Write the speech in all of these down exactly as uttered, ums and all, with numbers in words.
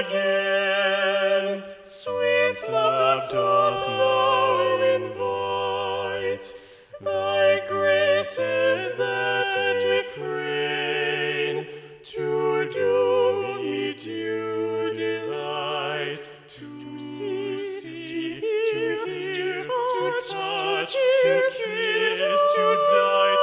again. Sweet love doth now invite thy graces that refrain to do me due delight, to see, to hear, to touch, to kiss, to die,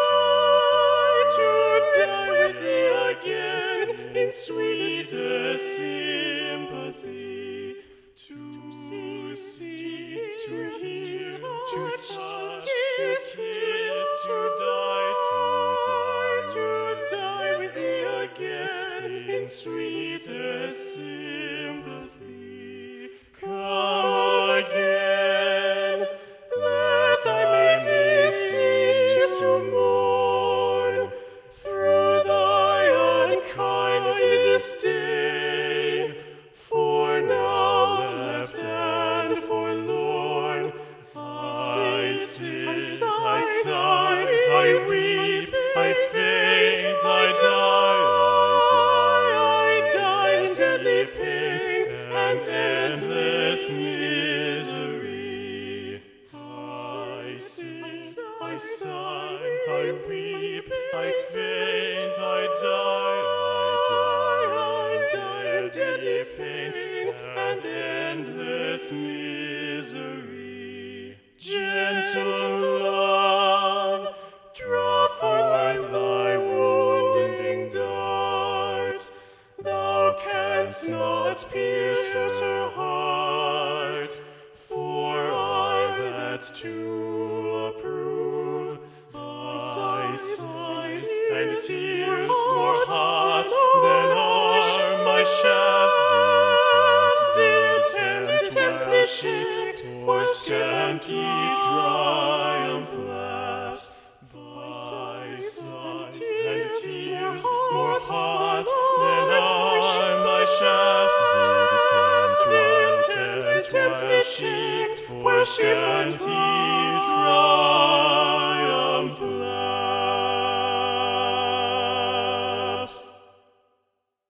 to die with thee again in sweetest sympathy, to see, to hear, to touch, to kiss, to die, to die, to die with thee again in sweetest sympathy. Come again, that I may cease to mourn through thy unkindly disdain. For now left and forlorn, I sit, I sigh, I weep, I faint, I die, I die, I die in deadly pain and endless misery. I sit, I sigh, I weep, I faint, I die, I die, I die in deadly pain and endless misery. Gentle love, draw forth thy wounding dart. Thou canst not pierce her heart, for I that to approve thy sighs and tears more hot than are my shafts. The attempt will shake for scanty triumph laughs. By sighs and tears more hot than are my shafts. The attempt will shake for scanty